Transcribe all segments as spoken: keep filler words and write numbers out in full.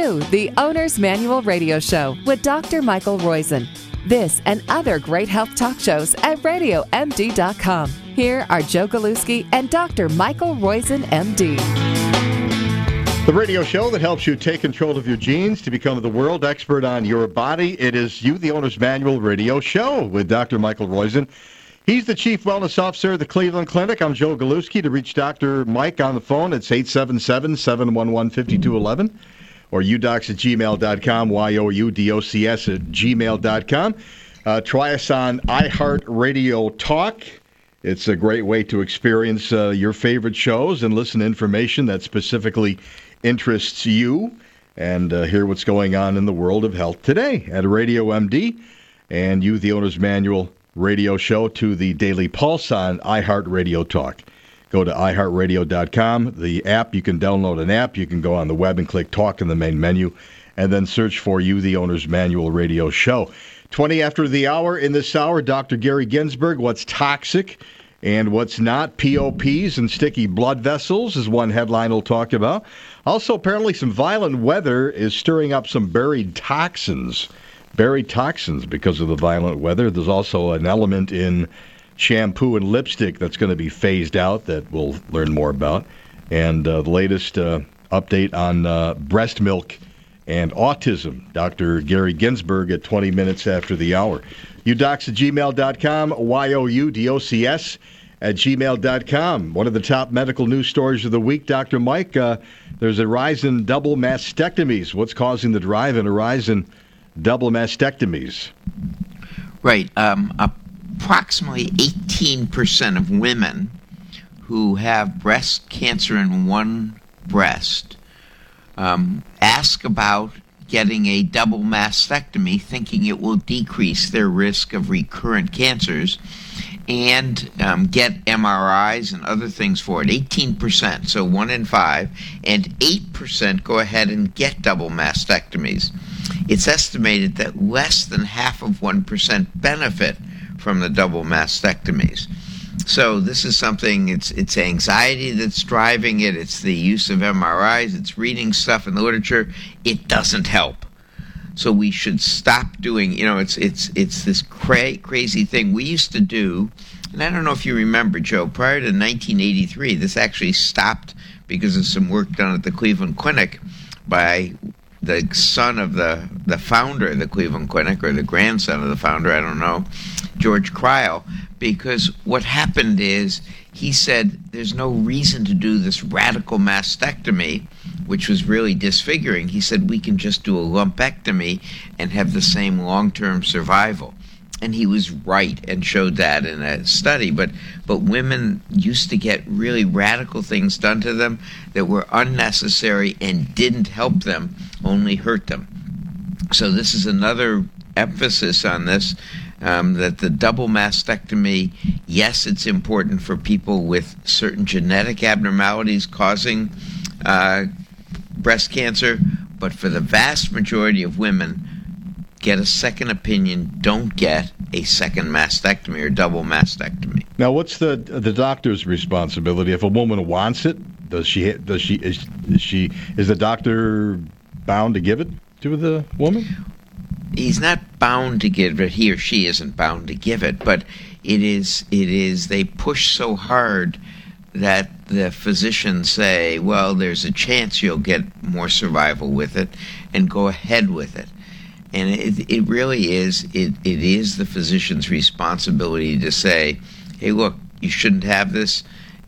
to the Owner's Manual Radio Show with Doctor Michael Roizen. This and other great health talk shows at radio m d dot com. Here are Joe Galuski and Doctor Michael Roizen, M D. The radio show that helps you take control of your genes to become the world expert on your body. It is You, the Owner's Manual Radio Show with Doctor Michael Roizen. He's the Chief Wellness Officer of the Cleveland Clinic. I'm Joe Galuski. To reach Doctor Mike on the phone, it's eight seven seven, seven one one, five two one one or u docs at gmail dot com, Y O U D O C S at gmail dot com. Uh, try us on iHeartRadio Talk. It's a great way to experience uh, your favorite shows and listen to information that specifically interests you and uh, hear what's going on in the world of health today at Radio M D and You, the Owner's Manual Radio Show, to the Daily Pulse on iHeartRadio Talk. Go to i heart radio dot com. The app, you can download an app. You can go on the web and click Talk in the main menu and then search for You, the Owner's Manual Radio Show. twenty after the hour. In this hour, Doctor Gary Ginsberg, what's toxic and what's not. P O Ps and sticky blood vessels is one headline we'll talk about. Also, apparently some violent weather is stirring up some buried toxins. Buried toxins because of the violent weather. There's also an element in shampoo and lipstick that's going to be phased out that we'll learn more about. And uh, the latest uh, update on uh, breast milk and autism. Doctor Gary Ginsberg at twenty minutes after the hour. u docs at gmail dot com, Y O U D O C S at gmail dot com. One of the top medical news stories of the week, Doctor Mike, uh, there's a rise in double mastectomies. What's causing the drive and a rise in double mastectomies? Right. Um, approximately eighteen percent of women who have breast cancer in one breast um, ask about getting a double mastectomy, thinking it will decrease their risk of recurrent cancers, and um, get M R Is and other things for it. eighteen percent, so one in five, and eight percent go ahead and get double mastectomies. It's estimated that less than half of one percent benefit from the double mastectomies. So this is something, it's it's anxiety that's driving it, it's the use of M R Is, it's reading stuff in the literature. It doesn't help. So we should stop doing, you know, it's it's it's this cra- crazy thing we used to do, and I don't know if you remember, Joe, prior to nineteen eighty-three, this actually stopped because of some work done at the Cleveland Clinic by the son of the, the founder of the Cleveland Clinic, or the grandson of the founder, I don't know, George Cryle, because what happened is he said there's no reason to do this radical mastectomy, which was really disfiguring. He said we can just do a lumpectomy and have the same long-term survival. And he was right and showed that in a study. But but women used to get really radical things done to them that were unnecessary and didn't help them, only hurt them. So this is another emphasis on this, um, that the double mastectomy, yes, it's important for people with certain genetic abnormalities causing uh, breast cancer, but for the vast majority of women, get a second opinion, don't get a second mastectomy or double mastectomy. Now, what's the the doctor's responsibility if a woman wants it? Does she does she is, is she is the doctor bound to give it to the woman? He's not bound to give it. He or she isn't bound to give it, but it is it is they push so hard that the physicians say, well, there's a chance you'll get more survival with it, and go ahead with it. And it, it really is, it, it is the physician's responsibility to say, hey, look, you shouldn't have this,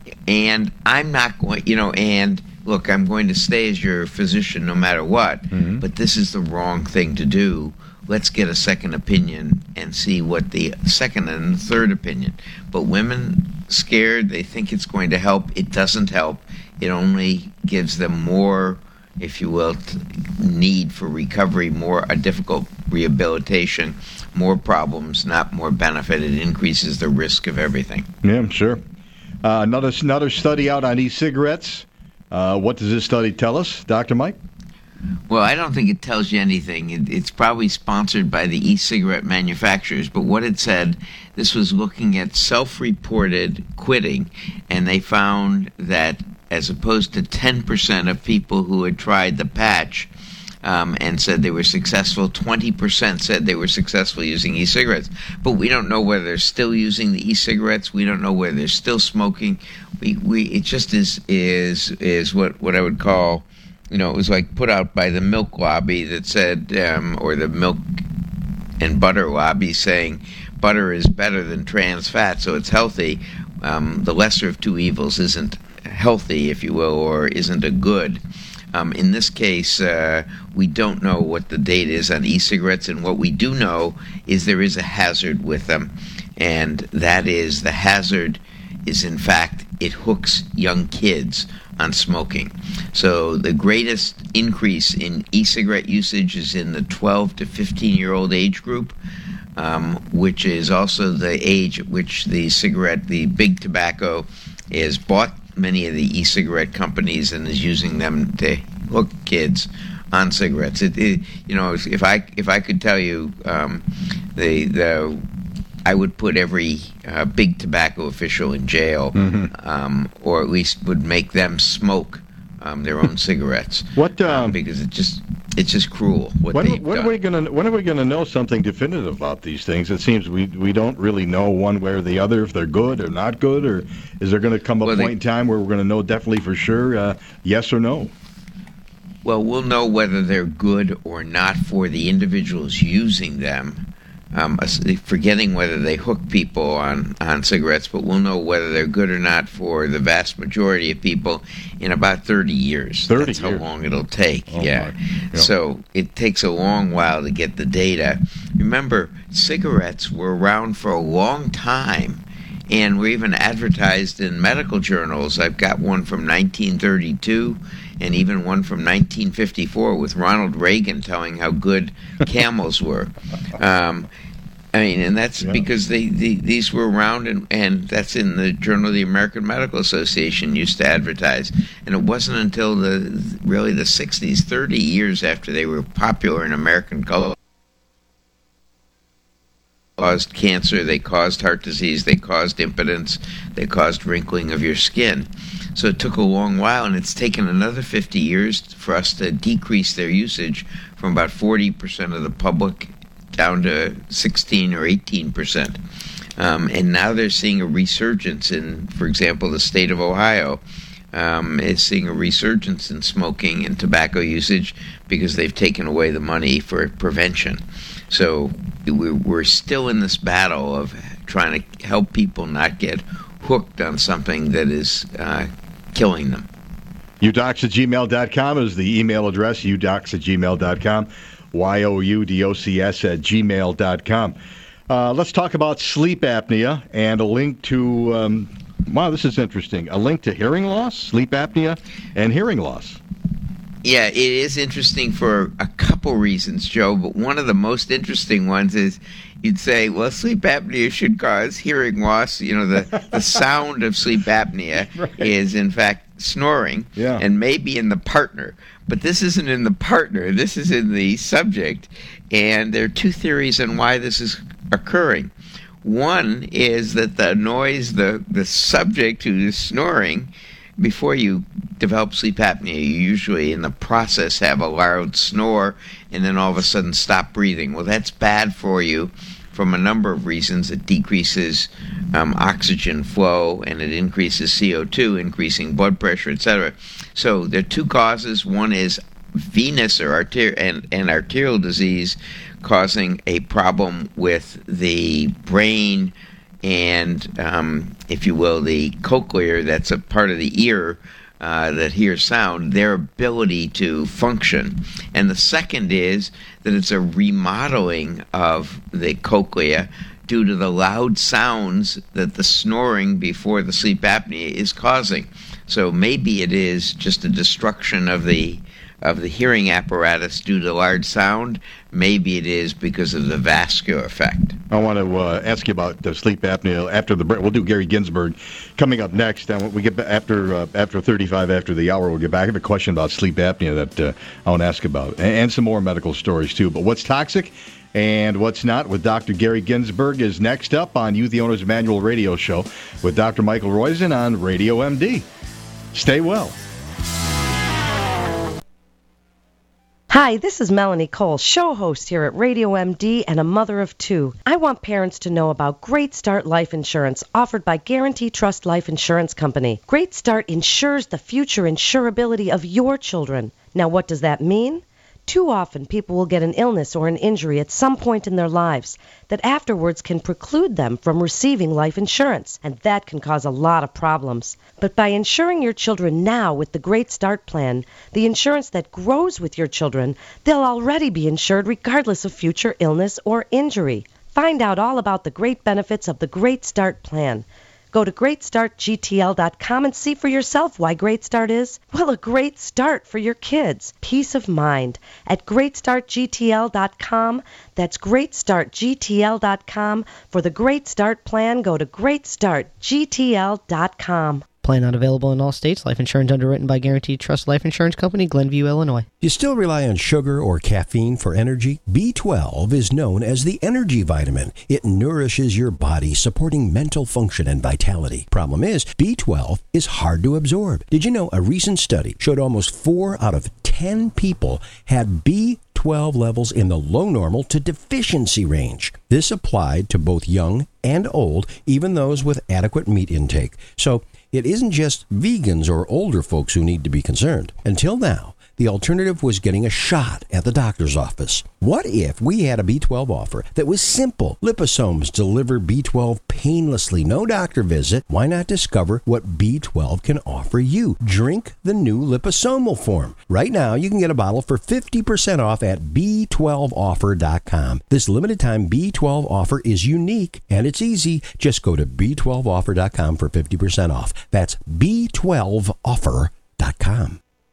and I'm not going, you know, and look, I'm going to stay as your physician no matter what, mm-hmm. but this is the wrong thing to do. Let's get a second opinion and see what the second and third opinion. But women scared, they think it's going to help. It doesn't help. It only gives them more, if you will, need for recovery, more a difficult rehabilitation, more problems, not more benefit. It increases the risk of everything. Yeah, sure. Uh, another another study out on e-cigarettes. Uh, what does this study tell us, Doctor Mike? Well, I don't think it tells you anything. It, it's probably sponsored by the e-cigarette manufacturers, but what it said, this was looking at self-reported quitting, and they found that as opposed to ten percent of people who had tried the patch, um, and said they were successful. twenty percent said they were successful using e-cigarettes. But we don't know whether they're still using the e-cigarettes. We don't know whether they're still smoking. We, we it just is is is what, what I would call, you know, it was like put out by the milk lobby that said, um, or the milk and butter lobby saying butter is better than trans fat, so it's healthy. Um, the lesser of two evils isn't healthy, if you will, or isn't a good. Um, in this case, uh, we don't know what the data is on e-cigarettes, and what we do know is there is a hazard with them, and that is the hazard is, in fact, it hooks young kids on smoking. So the greatest increase in e-cigarette usage is in the twelve to fifteen-year-old age group, um, which is also the age at which the cigarette, the big tobacco, is bought many of the e-cigarette companies and is using them to hook kids on cigarettes. It, it, you know, if I if I could tell you, um, the the I would put every uh, big tobacco official in jail, mm-hmm. um, or at least would make them smoke um, their own cigarettes. What? Um, um, because it just it's just cruel. What when, they've when done. are we gonna when are we gonna know something definitive about these things? It seems we we don't really know one way or the other if they're good or not good, or is there going to come a well, point they, in time where we're going to know definitely for sure, uh, yes or no? Well, we'll know whether they're good or not for the individuals using them. Um, forgetting whether they hook people on, on cigarettes, but we'll know whether they're good or not for the vast majority of people in about thirty years. thirty That's years. how long it'll take. Oh yeah. Yep. So it takes a long while to get the data. Remember, cigarettes were around for a long time and were even advertised in medical journals. I've got one from nineteen thirty-two and even one from nineteen fifty-four with Ronald Reagan telling how good Camels were. Um, I mean, and that's yeah. because they, they these were around, and, and that's in the Journal of the American Medical Association used to advertise. And it wasn't until the really the sixties, thirty years after they were popular in American culture, caused cancer, they caused heart disease, they caused impotence, they caused wrinkling of your skin. So it took a long while, and it's taken another fifty years for us to decrease their usage from about forty percent of the public down to sixteen or eighteen percent. Um, and now they're seeing a resurgence in, for example, the state of Ohio um, is seeing a resurgence in smoking and tobacco usage because they've taken away the money for prevention. So we're still in this battle of trying to help people not get hooked on something that is uh, killing them. U docs at gmail dot com is the email address, u docs at gmail dot com, Y O U D O C S at gmail dot com. Uh, let's talk about sleep apnea and a link to, um, wow, this is interesting, a link to hearing loss, sleep apnea, and hearing loss. Yeah, it is interesting for a couple reasons, Joe, but one of the most interesting ones is you'd say, well, sleep apnea should cause hearing loss. You know, the, the sound of sleep apnea right. is, in fact, snoring, yeah. and maybe in the partner. But this isn't in the partner. This is in the subject, and there are two theories on why this is occurring. One is that the noise, the, the subject who is snoring, before you develop sleep apnea, you usually in the process have a loud snore and then all of a sudden stop breathing. Well, that's bad for you from a number of reasons. It decreases um, oxygen flow and it increases C O two, increasing blood pressure, et cetera. So there are two causes. One is venous or arter- and, and arterial disease causing a problem with the brain and, um, if you will, the cochlear, that's a part of the ear uh, that hears sound, their ability to function. And the second is that it's a remodeling of the cochlea due to the loud sounds that the snoring before the sleep apnea is causing. So maybe it is just a destruction of the of the hearing apparatus due to large sound. Maybe it is because of the vascular effect. I want to uh, ask you about the sleep apnea after the break. We'll do Gary Ginsberg coming up next. And when we get back after uh, after thirty-five after the hour, we'll get back. I have a question about sleep apnea that uh, I want to ask about, and, and some more medical stories too. But what's toxic and what's not with Doctor Gary Ginsberg is next up on You, the Owner's Manual radio show with Doctor Michael Roizen on Radio M D. Stay well. Hi, this is Melanie Cole, show host here at Radio M D and a mother of two. I want parents to know about Great Start Life Insurance offered by Guarantee Trust Life Insurance Company. Great Start insures the future insurability of your children. Now, what does that mean? Too often, people will get an illness or an injury at some point in their lives that afterwards can preclude them from receiving life insurance, and that can cause a lot of problems. But by insuring your children now with the Great Start Plan, the insurance that grows with your children, they'll already be insured regardless of future illness or injury. Find out all about the great benefits of the Great Start Plan. Go to great start G T L dot com and see for yourself why Great Start is, well, a great start for your kids. Peace of mind at great start G T L dot com. That's great start G T L dot com. For the Great Start Plan, go to great start G T L dot com. Plan not available in all states. Life insurance underwritten by Guaranteed Trust Life Insurance Company, Glenview, Illinois. You still rely on sugar or caffeine for energy? B twelve is known as the energy vitamin. It nourishes your body, supporting mental function and vitality. Problem is, B twelve is hard to absorb. Did you know a recent study showed almost four out of ten people had B twelve levels in the low normal to deficiency range? This applied to both young and old, even those with adequate meat intake. So, it isn't just vegans or older folks who need to be concerned. Until now, the alternative was getting a shot at the doctor's office. What if we had a B twelve offer that was simple? Liposomes deliver B twelve painlessly, no doctor visit. Why not discover what B twelve can offer you? Drink the new liposomal form. Right now, you can get a bottle for fifty percent off at B twelve offer dot com. This limited time B twelve offer is unique and it's easy. Just go to B twelve offer dot com for fifty percent off. That's B twelve offer dot com.